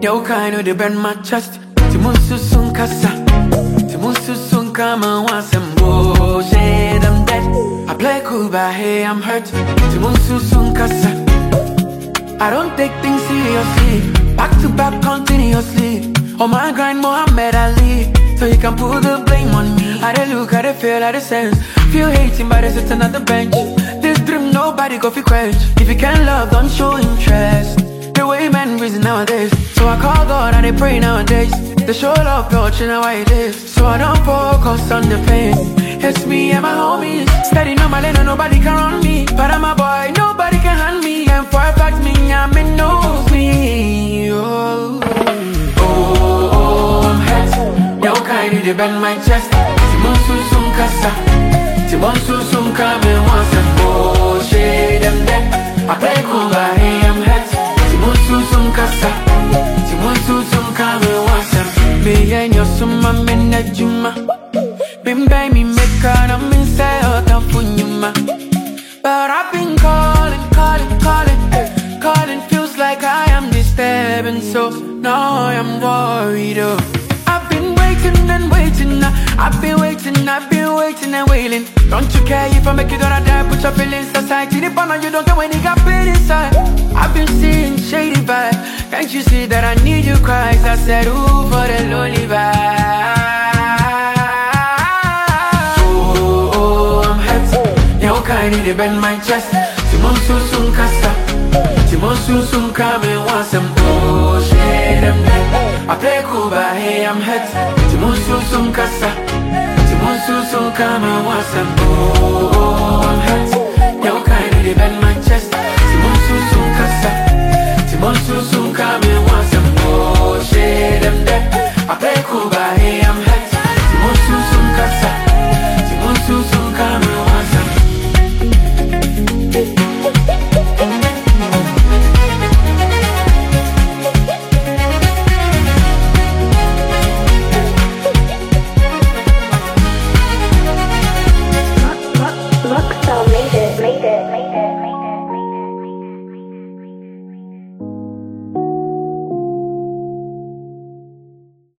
Yo kind of the bend my chest. Timunsu sun kasa. Timunsu sun kama wasem bullshit. I'm dead. I play cool but hey I'm hurt. Timunsu sun kasa. I don't take things seriously. Back to back continuously. On my grind Muhammad Ali. So you can put the blame on me. I dey look, I dey feel, I dey sense. Feel hating but they sitting at the bench. This dream nobody go fi quench. If you can't love, don't show interest. The way men reason nowadays. So I call God and I pray nowadays. They show love, but you know why it is. So I don't focus on the pain. It's me and my homies. Steady on my lane and nobody can run me. But I'm a boy, nobody can hand me. And for a fact me, I'm in knows me. Oh, I'm hurt. Yo, kind of bend my chest. Timonsu sum kasa. Timonsu sum kame once and bullshit them dead. I play cool but hey, I'm hurt. Timonsu sum kasa. Timonsu sum kame once and me and your summa men na juma. Been by me make an I'm inside out of funyuma. But I've been calling. Calling feels like I am disturbing. So now I am worried. Oh. I've been waiting and waiting. I've been waiting and waiting. Don't you care if I make it or I die? Put your feelings aside. In the corner you don't get when you got pain inside. I've been seeing shady vibes. Can't you see that I need you Christ? I said ooh for the lonely vibe. I need to bend my chest. Timonsu sun kasa. Timonsu sun kame once and bullshit them dead. I play cool but hey I'm hurt. Timonsu sun kasa. Timonsu sun kame once and I'm hurt.